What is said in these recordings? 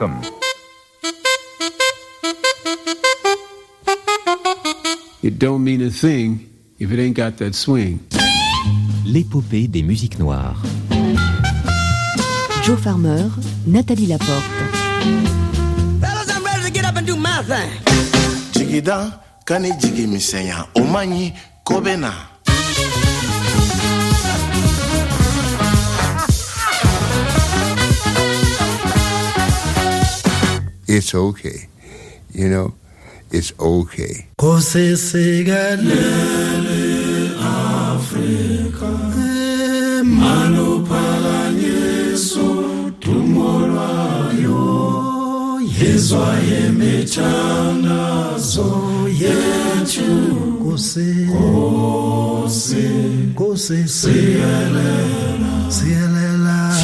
Welcome. It don't mean a thing if it ain't got that swing. L'épopée des musiques noires. Joe Farmer, Nathalie Laporte. Fellas, I'm ready to get up and do my thing. Jigida, kani jigi misenya, omanyi kobena. It's okay, you know. It's okay. Kose segalele Afrika Manopala Yesu tumolwayo Yezwa yemethandazo yethu Kose siyalela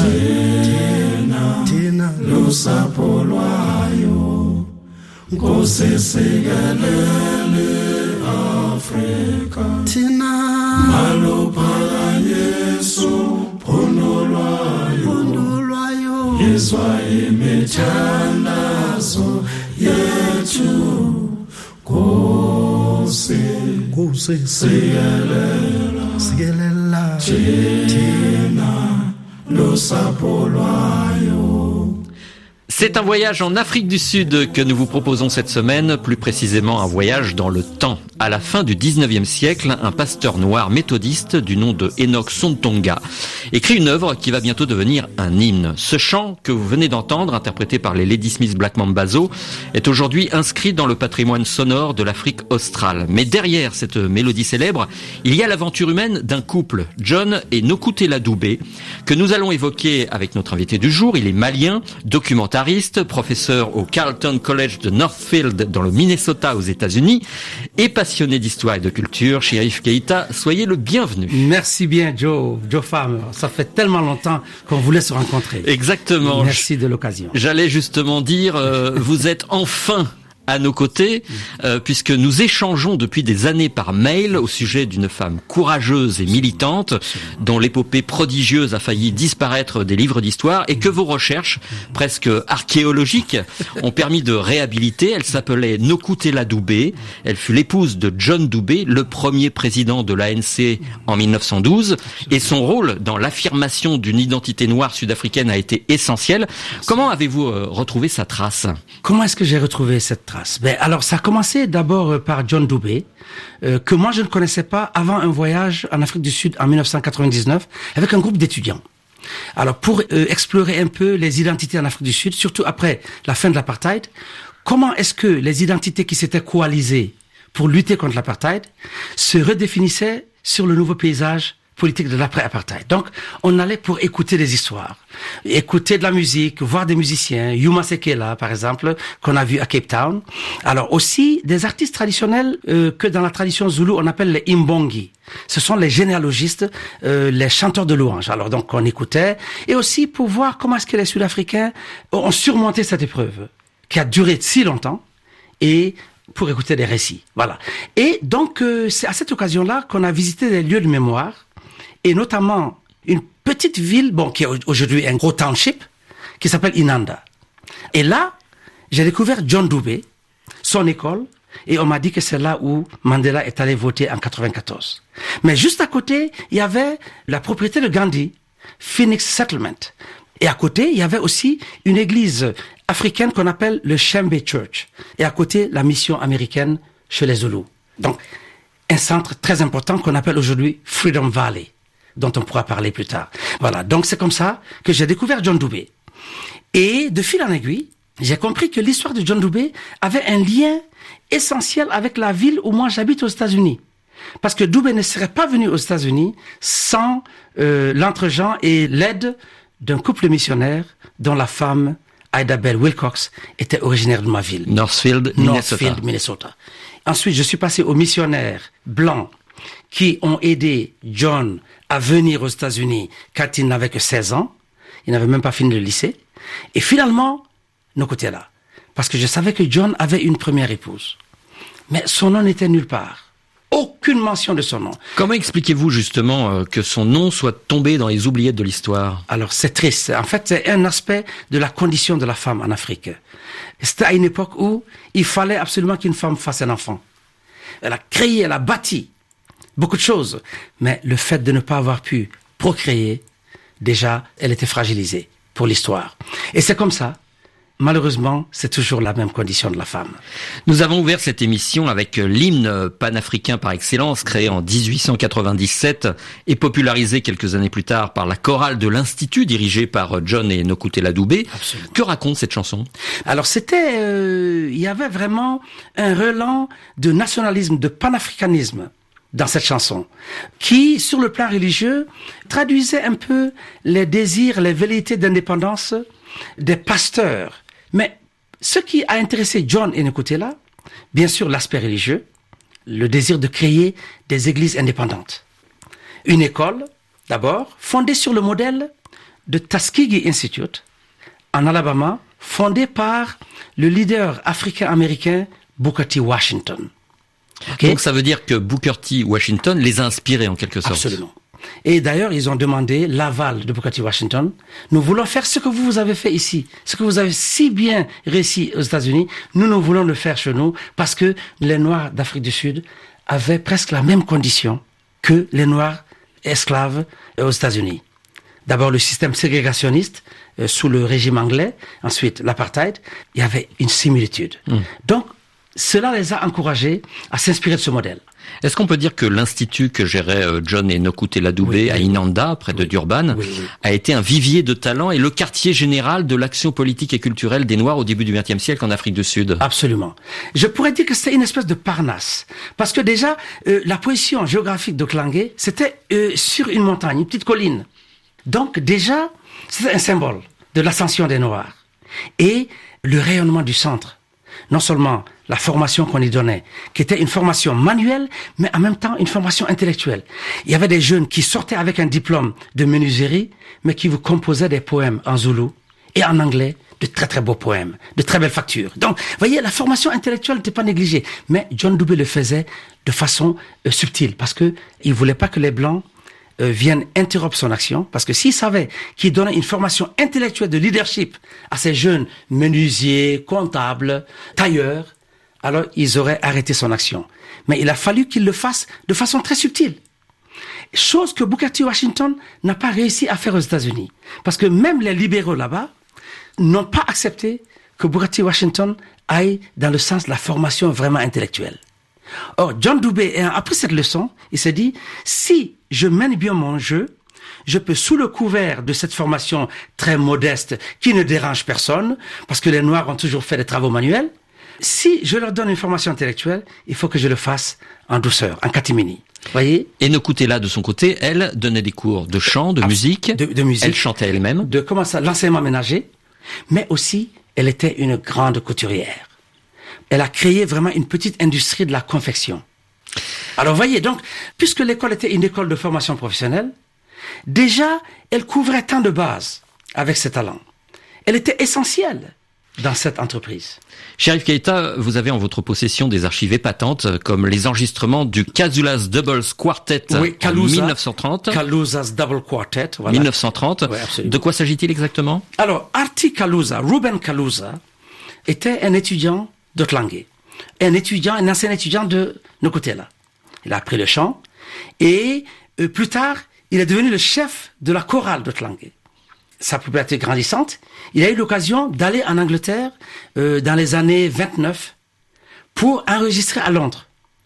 Tina lusapho lwayo Nkose sigalele Afrika Tina malophala Yesu phondo lwayo Yezwa imithandazo yethu Nkose sigalela Tina lusapho lwayo. C'est un voyage en Afrique du Sud que nous vous proposons cette semaine, plus précisément un voyage dans le temps. À la fin du 19e siècle, un pasteur noir méthodiste du nom de Enoch Sontonga écrit une œuvre qui va bientôt devenir un hymne. Ce chant que vous venez d'entendre, interprété par les Ladysmith Black Mambazo, est aujourd'hui inscrit dans le patrimoine sonore de l'Afrique australe. Mais derrière cette mélodie célèbre, il y a l'aventure humaine d'un couple, John et Nokutela Dube, que nous allons évoquer avec notre invité du jour. Il est malien, documentariste, professeur au Carleton College de Northfield dans le Minnesota aux États-Unis et passionné d'histoire et de culture. Chérif Keïta, soyez le bienvenu. Merci bien Joe Farmer. Ça fait tellement longtemps qu'on voulait se rencontrer. Exactement. Merci de l'occasion. J'allais justement dire, vous êtes enfin à nos côtés, puisque nous échangeons depuis des années par mail au sujet d'une femme courageuse et militante, dont l'épopée prodigieuse a failli disparaître des livres d'histoire, et que vos recherches, presque archéologiques, ont permis de réhabiliter. Elle s'appelait Nokutela Dube. Elle fut l'épouse de John Dube, le premier président de l'ANC en 1912, et son rôle dans l'affirmation d'une identité noire sud-africaine a été essentiel. Comment avez-vous retrouvé sa trace? Comment est-ce que j'ai retrouvé cette trace? Alors, ça a commencé d'abord par John Dube, que moi je ne connaissais pas avant un voyage en Afrique du Sud en 1999 avec un groupe d'étudiants. Alors, pour explorer un peu les identités en Afrique du Sud, surtout après la fin de l'apartheid, comment est-ce que les identités qui s'étaient coalisées pour lutter contre l'apartheid se redéfinissaient sur le nouveau paysage politique de l'après-apartheid. Donc, on allait pour écouter des histoires, écouter de la musique, voir des musiciens, Yuma Sekela, par exemple, qu'on a vu à Cape Town. Alors aussi, des artistes traditionnels que dans la tradition zoulou, on appelle les imbongi. Ce sont les généalogistes, les chanteurs de louanges. Alors donc, on écoutait. Et aussi pour voir comment est-ce que les Sud-Africains ont surmonté cette épreuve, qui a duré si longtemps, et pour écouter des récits. Voilà. Et donc, c'est à cette occasion-là qu'on a visité des lieux de mémoire, et notamment une petite ville, qui est aujourd'hui un gros township, qui s'appelle Inanda. Et là, j'ai découvert John Dube, son école, et on m'a dit que c'est là où Mandela est allé voter en 94. Mais juste à côté, il y avait la propriété de Gandhi, Phoenix Settlement. Et à côté, il y avait aussi une église africaine qu'on appelle le Shembe Church. Et à côté, la mission américaine chez les Zoulous. Donc, un centre très important qu'on appelle aujourd'hui Freedom Valley, dont on pourra parler plus tard. Voilà, donc c'est comme ça que j'ai découvert John Dube. Et de fil en aiguille, j'ai compris que l'histoire de John Dube avait un lien essentiel avec la ville où moi j'habite aux États-Unis. Parce que Dube ne serait pas venu aux États-Unis sans l'entre-gens et l'aide d'un couple missionnaire dont la femme, Ida Bell Wilcox, était originaire de ma ville. Northfield, Minnesota. Ensuite, je suis passé aux missionnaires blancs qui ont aidé John à venir aux États-Unis quand il n'avait que 16 ans. Il n'avait même pas fini le lycée. Et finalement, Nokutela. Parce que je savais que John avait une première épouse. Mais son nom n'était nulle part. aucune mention de son nom. Comment expliquez-vous justement que son nom soit tombé dans les oubliettes de l'histoire? Alors c'est triste. En fait, c'est un aspect de la condition de la femme en Afrique. C'était à une époque où il fallait absolument qu'une femme fasse un enfant. Elle a créé, elle a bâti beaucoup de choses. Mais le fait de ne pas avoir pu procréer, déjà, elle était fragilisée pour l'histoire. Et c'est comme ça. Malheureusement, c'est toujours la même condition de la femme. Nous avons ouvert cette émission avec l'hymne panafricain par excellence, créé en 1897 et popularisé quelques années plus tard par la chorale de l'Institut, dirigée par John et Nokutela Dube. Absolument. Que raconte cette chanson? Alors il y avait vraiment un relent de nationalisme, de panafricanisme dans cette chanson, qui, sur le plan religieux, traduisait un peu les désirs, les velléités d'indépendance des pasteurs. Mais ce qui a intéressé John et Nokutela, bien sûr l'aspect religieux, le désir de créer des églises indépendantes. Une école, d'abord, fondée sur le modèle de Tuskegee Institute, en Alabama, fondée par le leader africain-américain Booker T. Washington. Okay? Donc ça veut dire que Booker T. Washington les a inspirés en quelque sorte. Absolument. Et d'ailleurs, ils ont demandé l'aval de Booker T. Washington. Nous voulons faire ce que vous avez fait ici, ce que vous avez si bien réussi aux États-Unis. Nous voulons le faire chez nous parce que les Noirs d'Afrique du Sud avaient presque la même condition que les Noirs esclaves aux États-Unis. D'abord, le système ségrégationniste sous le régime anglais, ensuite l'apartheid. Il y avait une similitude. Donc, cela les a encouragés à s'inspirer de ce modèle. Est-ce qu'on peut dire que l'institut que géraient John et Nokutela Dube à Inanda, près de Durban, a été un vivier de talent et le quartier général de l'action politique et culturelle des Noirs au début du XXe siècle en Afrique du Sud? Absolument. Je pourrais dire que c'était une espèce de Parnasse. Parce que déjà, la position géographique de Klangé, c'était sur une montagne, une petite colline. Donc déjà, c'était un symbole de l'ascension des Noirs. Et le rayonnement du centre. Non seulement la formation qu'on y donnait, qui était une formation manuelle, mais en même temps une formation intellectuelle. Il y avait des jeunes qui sortaient avec un diplôme de menuiserie, mais qui vous composaient des poèmes en zoulou et en anglais, de très très beaux poèmes, de très belles factures. Donc, vous voyez, la formation intellectuelle n'était pas négligée, mais John Dube le faisait de façon subtile, parce que il voulait pas que les Blancs viennent interrompre son action, parce que s'il savait qu'il donnait une formation intellectuelle de leadership à ces jeunes menuisiers, comptables, tailleurs, alors ils auraient arrêté son action. Mais il a fallu qu'il le fasse de façon très subtile. Chose que Booker T. Washington n'a pas réussi à faire aux États-Unis. Parce que même les libéraux là-bas n'ont pas accepté que Booker T. Washington aille dans le sens de la formation vraiment intellectuelle. Or, John Dube, ayant appris cette leçon, il s'est dit, si je mène bien mon jeu, je peux, sous le couvert de cette formation très modeste, qui ne dérange personne, parce que les Noirs ont toujours fait des travaux manuels, si je leur donne une formation intellectuelle, il faut que je le fasse en douceur, en catimini. Voyez? Et Nokutela, de son côté, elle donnait des cours de chant, de musique. De musique. Elle chantait elle-même. De comment ça, l'enseignement ménager. Mais aussi, elle était une grande couturière. Elle a créé vraiment une petite industrie de la confection. Alors voyez, donc, puisque l'école était une école de formation professionnelle, déjà, elle couvrait tant de bases avec ses talents. Elle était essentielle dans cette entreprise. Cherif Keita, vous avez en votre possession des archives épatantes, comme les enregistrements du Kaluza's Double Quartet en 1930. Kaluza's Double Quartet, voilà. 1930. Oui, de quoi s'agit-il exactement? Alors, Artie Kaluza, Ruben Kaluza, était un étudiant de Tlangé, un ancien étudiant de Nokutela. Il a appris le chant et plus tard, il est devenu le chef de la chorale de Tlangé. Sa popularité grandissante, il a eu l'occasion d'aller en Angleterre dans les années 29 pour enregistrer à Londres.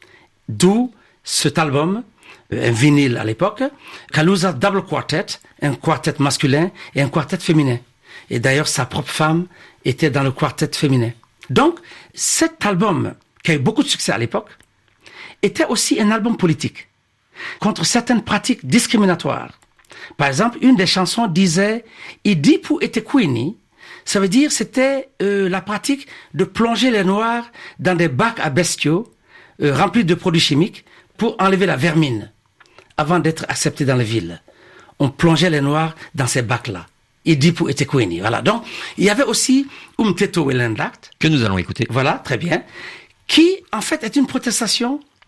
D'où cet album, un vinyle à l'époque, Kaluza Double Quartet, un quartet masculin et un quartet féminin. Et d'ailleurs, sa propre femme était dans le quartet féminin. Donc, cet album, qui a eu beaucoup de succès à l'époque, était aussi un album politique, contre certaines pratiques discriminatoires. Par exemple, une des chansons disait « Idipu etequini », ça veut dire c'était la pratique de plonger les Noirs dans des bacs à bestiaux remplis de produits chimiques pour enlever la vermine avant d'être acceptés dans les villes. On plongeait les Noirs dans ces bacs-là. Idipu etequini. Voilà. Donc, il y avait aussi Umteto Welendact. Que nous allons écouter. Voilà, très bien. Qui, en fait, est une protestation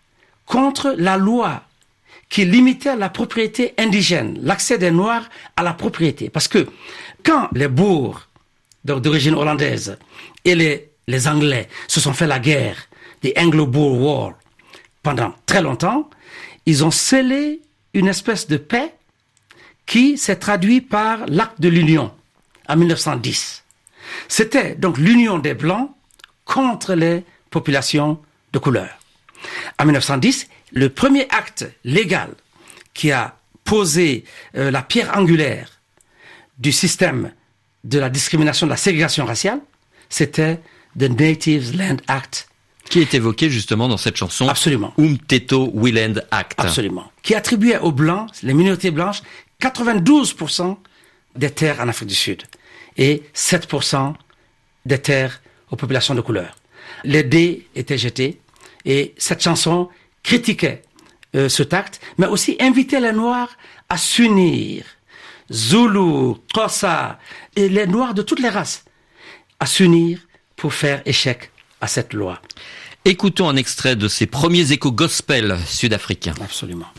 contre la loi qui limitait la propriété indigène, l'accès des Noirs à la propriété. Parce que quand les Boers, donc d'origine hollandaise, et les Anglais se sont fait la guerre, the Anglo-Boer War, pendant très longtemps, ils ont scellé une espèce de paix qui s'est traduite par l'acte de l'Union en 1910. C'était donc l'union des Blancs contre les populations de couleur. En 1910, le premier acte légal qui a posé la pierre angulaire du système de la discrimination, de la ségrégation raciale, c'était the Natives Land Act. Qui est évoqué justement dans cette chanson. Absolument. Umteto Wiland Act. Absolument. Qui attribuait aux Blancs, les minorités blanches, 92% des terres en Afrique du Sud et 7% des terres aux populations de couleur. Les dés étaient jetés et cette chanson critiquait cet acte, mais aussi invitait les Noirs à s'unir. Zoulou, Xhosa et les Noirs de toutes les races à s'unir pour faire échec à cette loi. Écoutons un extrait de ces premiers échos gospel sud-africains. Absolument.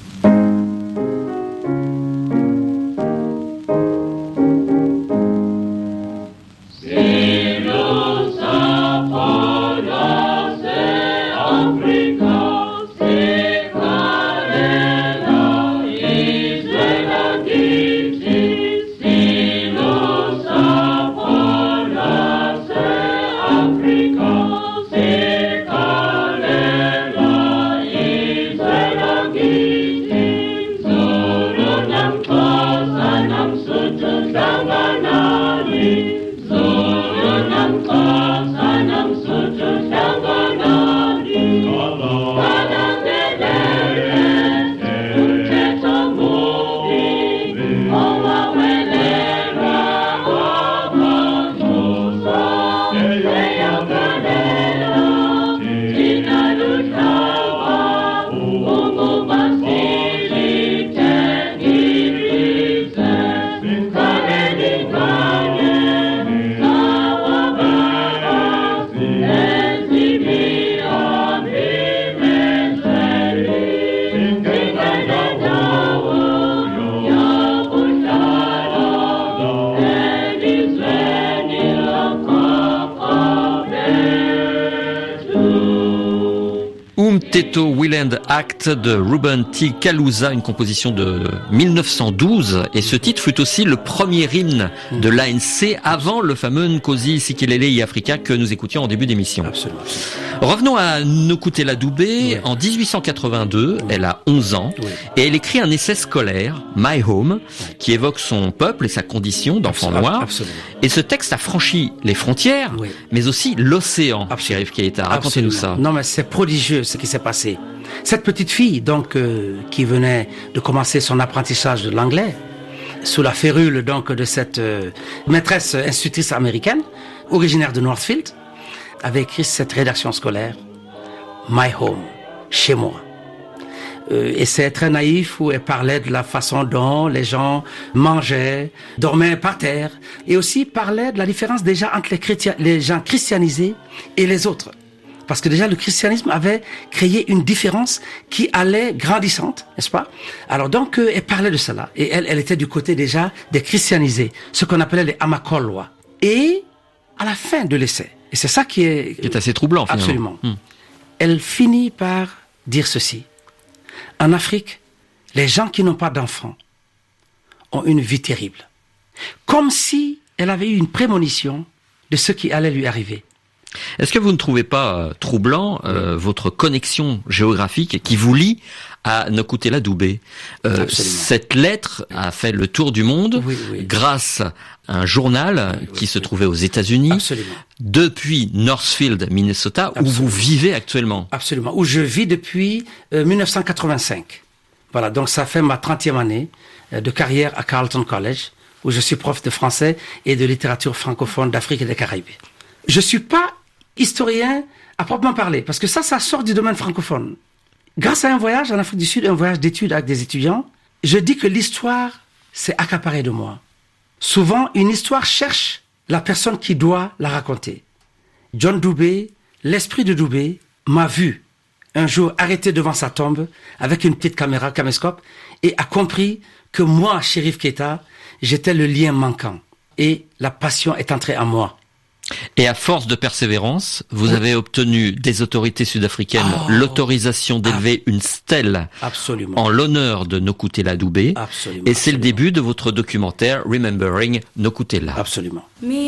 Umteto Wiland Act de Ruben T. Kaluza, une composition de 1912, et ce titre fut aussi le premier hymne de l'ANC avant le fameux Nkosi Sikelel' Africa que nous écoutions en début d'émission. Absolument. Revenons à Nokutela Dubé. Oui. En 1882, elle a 11 ans, et elle écrit un essai scolaire, My Home, qui évoque son peuple et sa condition d'enfant noir. Absolument. Et ce texte a franchi les frontières, Oui. mais aussi l'océan. Chérif Keïta, racontez-nous ça. Non, mais c'est prodigieux ce qui s'est passé. Cette petite fille, donc, qui venait de commencer son apprentissage de l'anglais, sous la férule donc de cette maîtresse institutrice américaine, originaire de Northfield, avait écrit cette rédaction scolaire, My Home, chez moi. Et c'est très naïf où elle parlait de la façon dont les gens mangeaient, dormaient par terre, et aussi parlait de la différence déjà entre les gens christianisés et les autres. Parce que déjà le christianisme avait créé une différence qui allait grandissante, n'est-ce pas? Alors donc elle parlait de cela, et elle était du côté déjà des christianisés, ce qu'on appelait les Amakolois. Et à la fin de l'essai, et c'est ça qui est assez troublant finalement. Absolument. Elle finit par dire ceci. En Afrique, les gens qui n'ont pas d'enfants ont une vie terrible. Comme si elle avait eu une prémonition de ce qui allait lui arriver. Est-ce que vous ne trouvez pas troublant votre connexion géographique qui vous lie à Nokutela Dubé? Cette lettre a fait le tour du monde grâce à un journal qui se trouvait aux États-Unis, depuis Northfield, Minnesota, où vous vivez actuellement. Absolument, où je vis depuis 1985. Voilà, donc ça fait ma 30e année de carrière à Carleton College, où je suis prof de français et de littérature francophone d'Afrique et des Caraïbes. Je suis pas historien à proprement parler, parce que ça sort du domaine francophone. Grâce à un voyage en Afrique du Sud, un voyage d'études avec des étudiants, je dis que l'histoire s'est accaparée de moi. Souvent, une histoire cherche la personne qui doit la raconter. John Dubé, l'esprit de Dubé, m'a vu un jour arrêté devant sa tombe avec une petite caméra, caméscope, et a compris que moi, Cherif Keita, j'étais le lien manquant. Et la passion est entrée en moi. Et à force de persévérance, vous avez obtenu des autorités sud-africaines l'autorisation d'élever une stèle en l'honneur de Nokutela Dube. Absolument. Et c'est le début de votre documentaire Remembering Nokutela. Absolument.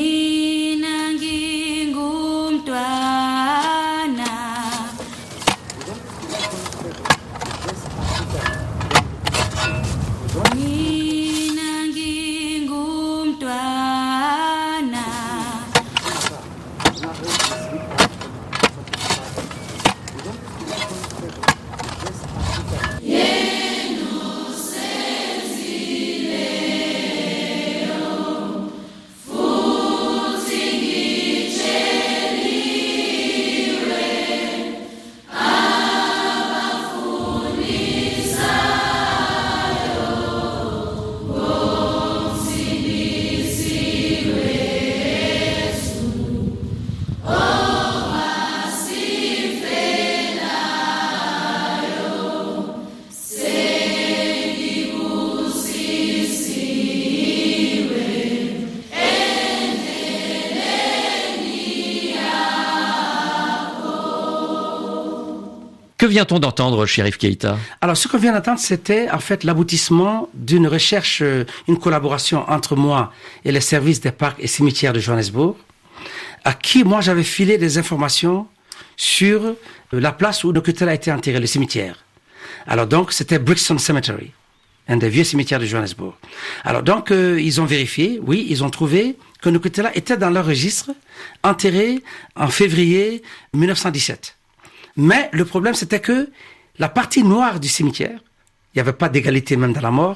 Que vient-on d'entendre, Cherif Keita? Alors, ce qu'on vient d'entendre, c'était en fait l'aboutissement d'une recherche, une collaboration entre moi et les services des parcs et cimetières de Johannesburg, à qui moi j'avais filé des informations sur la place où Nokutela a été enterré, le cimetière. Alors donc, c'était Brixton Cemetery, un des vieux cimetières de Johannesburg. Alors donc, ils ont vérifié, oui, ils ont trouvé que Nokutela était dans leur registre, enterré en février 1917. Mais le problème, c'était que la partie noire du cimetière, il n'y avait pas d'égalité même dans la mort,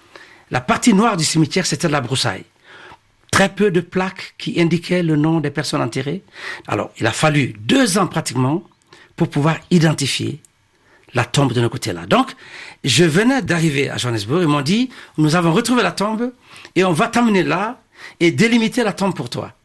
la partie noire du cimetière, c'était de la broussaille. Très peu de plaques qui indiquaient le nom des personnes enterrées. Alors, il a fallu 2 ans pratiquement pour pouvoir identifier la tombe de Nokutela. Donc, je venais d'arriver à Johannesburg, ils m'ont dit, nous avons retrouvé la tombe et on va t'amener là et délimiter la tombe pour toi.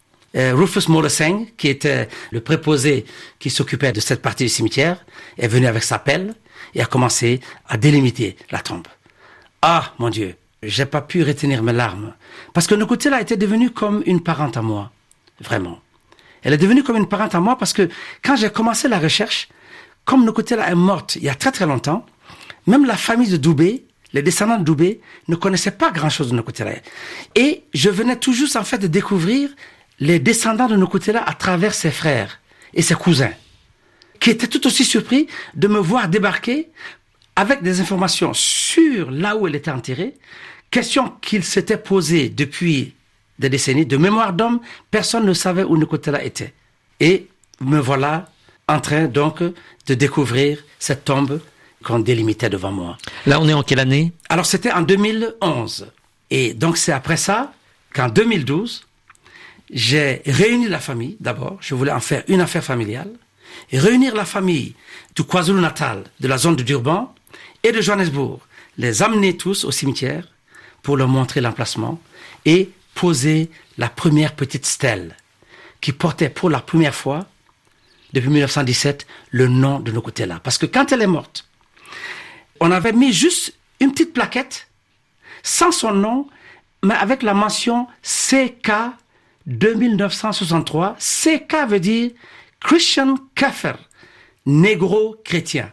Rufus Moleseng, qui était le préposé qui s'occupait de cette partie du cimetière, est venu avec sa pelle et a commencé à délimiter la tombe. Ah, mon Dieu, j'ai pas pu retenir mes larmes. Parce que Nokutela était devenue comme une parente à moi. Vraiment. Elle est devenue comme une parente à moi parce que quand j'ai commencé la recherche, comme Nokutela est morte il y a très très longtemps, même la famille de Dube, les descendants de Dube, ne connaissaient pas grand-chose de Nokutela. Et je venais tout juste en fait de découvrir les descendants de Nokutela à travers ses frères et ses cousins, qui étaient tout aussi surpris de me voir débarquer avec des informations sur là où elle était enterrée, questions qu'ils s'étaient posées depuis des décennies. De mémoire d'homme, personne ne savait où Nokutela était. Et me voilà en train donc de découvrir cette tombe qu'on délimitait devant moi. Là, on est en quelle année? Alors, c'était en 2011. Et donc, c'est après ça qu'en 2012, j'ai réuni la famille, d'abord. Je voulais en faire une affaire familiale. Et réunir la famille du KwaZulu-Natal, de la zone de Durban et de Johannesburg. Les amener tous au cimetière pour leur montrer l'emplacement et poser la première petite stèle qui portait pour la première fois, depuis 1917, le nom de Nokutela. Parce que quand elle est morte, on avait mis juste une petite plaquette sans son nom, mais avec la mention CK 2963. CK veut dire Christian Kaffer, négro chrétien,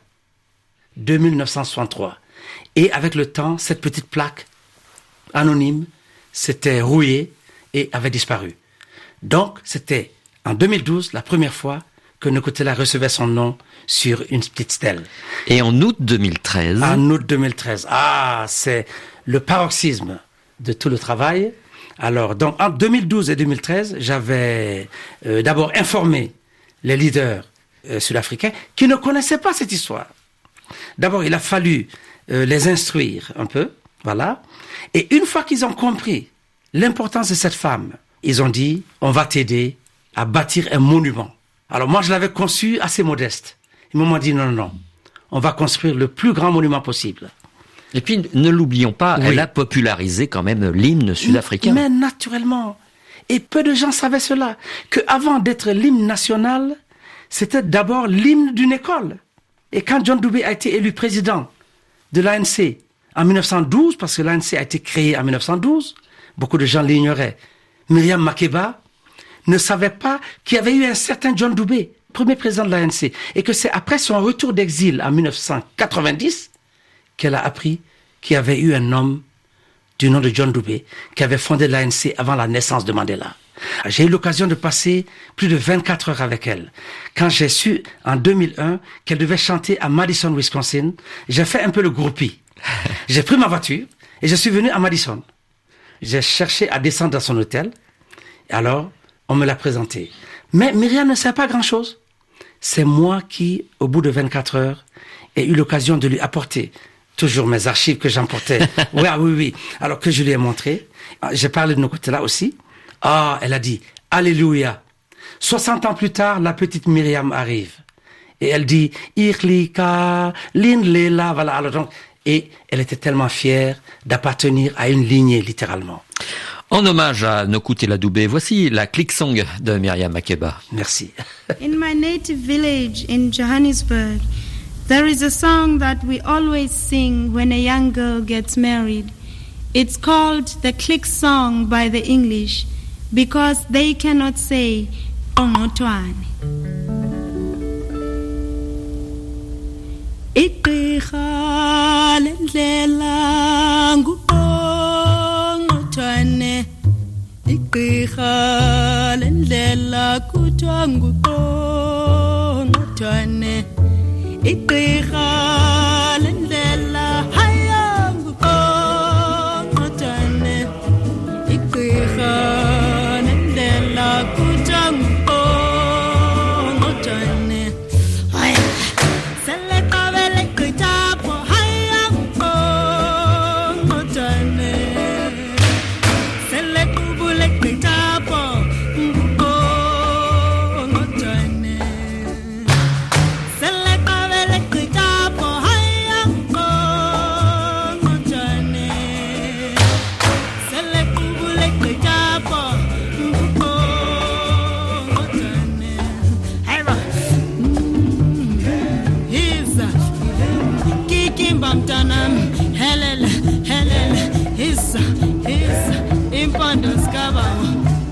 2963. Et avec le temps, cette petite plaque anonyme s'était rouillée et avait disparu. Donc, c'était en 2012 la première fois que Nokutela recevait son nom sur une petite stèle. Et en août 2013... En août 2013. Ah, c'est le paroxysme de tout le travail. Alors, donc, en 2012 et 2013, j'avais d'abord informé les leaders sud-africains qui ne connaissaient pas cette histoire. D'abord, il a fallu les instruire un peu, voilà. Et une fois qu'ils ont compris l'importance de cette femme, ils ont dit, on va t'aider à bâtir un monument. Alors moi, je l'avais conçu assez modeste. Ils m'ont dit, non, on va construire le plus grand monument possible. Et puis, ne l'oublions pas, oui. Elle a popularisé quand même l'hymne sud-africain. Mais naturellement. Et peu de gens savaient cela. Que avant d'être l'hymne national, c'était d'abord l'hymne d'une école. Et quand John Doubé a été élu président de l'ANC en 1912, parce que l'ANC a été créée en 1912, beaucoup de gens l'ignoraient, Myriam Makeba ne savait pas qu'il y avait eu un certain John Doubé, premier président de l'ANC, et que c'est après son retour d'exil en 1990 qu'elle a appris qu'il y avait eu un homme du nom de John Doubé qui avait fondé l'ANC avant la naissance de Mandela. J'ai eu l'occasion de passer plus de 24 heures avec elle. Quand j'ai su, en 2001, qu'elle devait chanter à Madison, Wisconsin, j'ai fait un peu le groupie. J'ai pris ma voiture et je suis venu à Madison. J'ai cherché à descendre dans son hôtel. Et alors, on me l'a présenté. Mais Myriam ne sait pas grand-chose. C'est moi qui, au bout de 24 heures, ai eu l'occasion de lui apporter toujours mes archives que j'emportais. Oui. Alors que je lui ai montré. J'ai parlé de nos côtés là aussi. Ah, elle a dit, Alléluia. 60 ans plus tard, la petite Myriam arrive. Et elle dit, Irlika, Linlela, voilà. Alors donc, et elle était tellement fière d'appartenir à une lignée, littéralement. En hommage à Nokou Tela Doubé, voici la click song de Myriam Makeba. Merci. In my native village in Johannesburg, there is a song that we always sing when a young girl gets married. It's called the click song by the English, because they cannot say Ongotwane. Igqirha lendlela nguqongqothwane, igqirha lendlela kuthiwa nguqongqothwane, igqirha lendlela haya nguqongqothwane, igqirha lendlela kuthiwa nguqongqothwane. Haya seleqabele gqithapho haya nguqongqothwane, selequbule gqithapho nguqongqothwane, seleqabele gqithapho haya nguqongqothwane, selequbule gqithapho nguqongqothwane. Hayba Hiza kikimba mntanam, helele helele, hiza impondo zikabawo,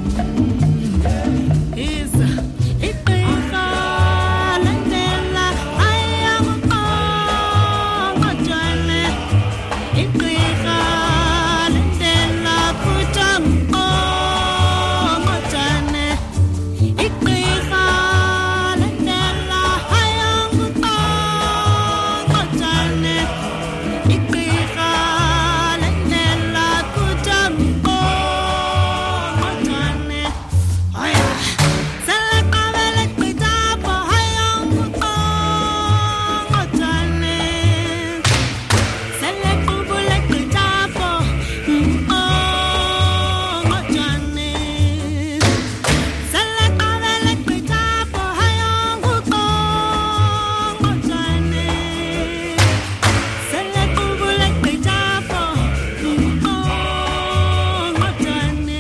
hiza igqirha lendlela haya nguqongqothwane, igqirha lendlela kuthiwa nguqongqothwane, igqirha lendlela haya nguqongqothwane, igqirha lendlela kuthiwa nguqongqothwane. Haya seleqabele gqithapho haya nguqongqothwane, selequbule gqithapho nguqongqothwane, seleqabele gqithapho haya nguqongqothwane, selequbule gqithapho nguqongqothwane.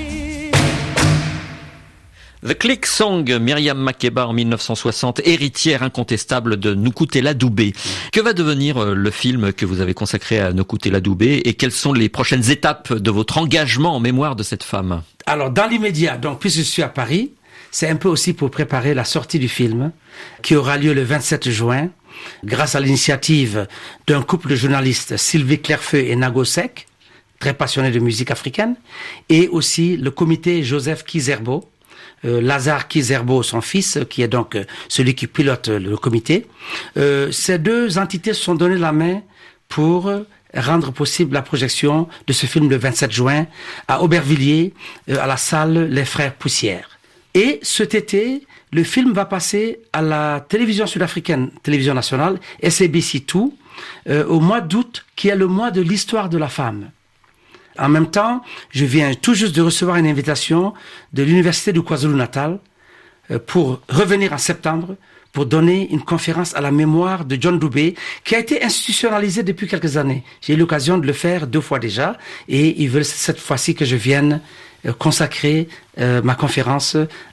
The Click Song, Myriam Makeba en 1960, héritière incontestable de Nokou Tela Doubé. Que va devenir le film que vous avez consacré à Nokou Tela Doubé et quelles sont les prochaines étapes de votre engagement en mémoire de cette femme? Alors, dans l'immédiat, donc, puisque je suis à Paris, c'est un peu aussi pour préparer la sortie du film, qui aura lieu le 27 juin, grâce à l'initiative d'un couple de journalistes, Sylvie Clerfeu et Nago Seck, très passionnés de musique africaine, et aussi le comité Joseph Kizerbo, Lazare Kizerbo, son fils, qui est donc celui qui pilote le comité. Ces deux entités se sont donné la main pour rendre possible la projection de ce film le 27 juin à Aubervilliers, à la salle Les Frères Poussière. Et cet été, le film va passer à la télévision sud-africaine, télévision nationale, SABC2, au mois d'août, qui est le mois de l'histoire de la femme. En même temps, je viens tout juste de recevoir une invitation de l'Université du KwaZulu-Natal pour revenir en septembre pour donner une conférence à la mémoire de John Doubé, qui a été institutionnalisé depuis quelques années. J'ai eu l'occasion de le faire 2 fois déjà, et ils veulent cette fois-ci que je vienne consacrer ma conférence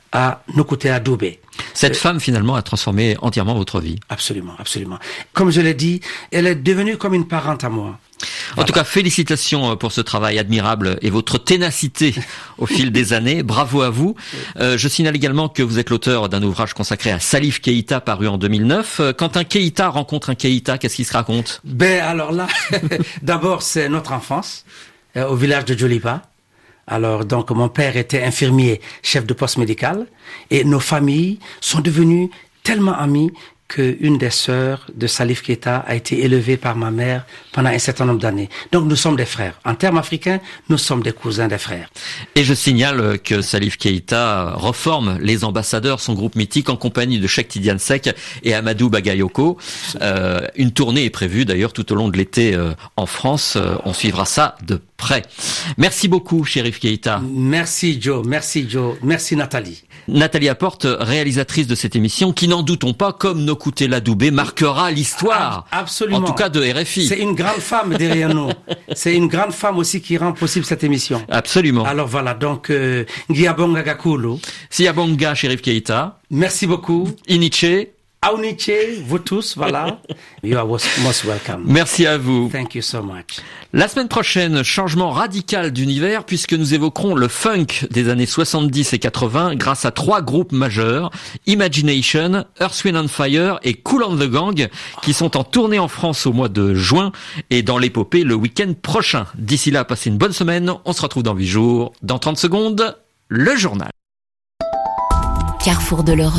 à Nokutea Dubé. Cette femme, finalement, a transformé entièrement votre vie. Absolument, absolument. Comme je l'ai dit, elle est devenue comme une parente à moi. En tout cas, félicitations pour ce travail admirable et votre ténacité au fil des années. Bravo à vous. Je signale également que vous êtes l'auteur d'un ouvrage consacré à Salif Keïta paru en 2009. Quand un Keïta rencontre un Keïta, qu'est-ce qu'il se raconte? Alors là, d'abord, c'est notre enfance au village de Djoliba. Alors, donc, mon père était infirmier, chef de poste médical, et nos familles sont devenues tellement amies qu'une des sœurs de Salif Keïta a été élevée par ma mère pendant un certain nombre d'années. Donc nous sommes des frères. En termes africains, nous sommes des cousins des frères. Et je signale que Salif Keïta reforme les Ambassadeurs, son groupe mythique, en compagnie de Cheikh Tidiane Seck et Amadou Bagayoko. Une tournée est prévue d'ailleurs tout au long de l'été en France. On suivra ça de près. Merci beaucoup, Cherif Keïta. Merci Joe, merci Nathalie. Nathalie Laporte, réalisatrice de cette émission, qui n'en doutons pas, comme Nokutea Dubé, marquera l'histoire. Absolument. En tout cas de RFI. C'est une grande femme derrière nous. C'est une grande femme aussi qui rend possible cette émission. Absolument. Alors voilà, donc, Ngiabonga Gakulu. Siabonga, Cherif Keïta. Merci beaucoup. Iniche. Auniche, vous tous, voilà. You are most welcome. Merci à vous. Thank you so much. La semaine prochaine, changement radical d'univers puisque nous évoquerons le funk des années 70 et 80 grâce à 3 groupes majeurs, Imagination, Earth, Wind and Fire et Kool and the Gang, qui sont en tournée en France au mois de juin et dans l'épopée le week-end prochain. D'ici là, passez une bonne semaine. On se retrouve dans 8 jours. Dans 30 secondes, le journal. Carrefour de l'Europe.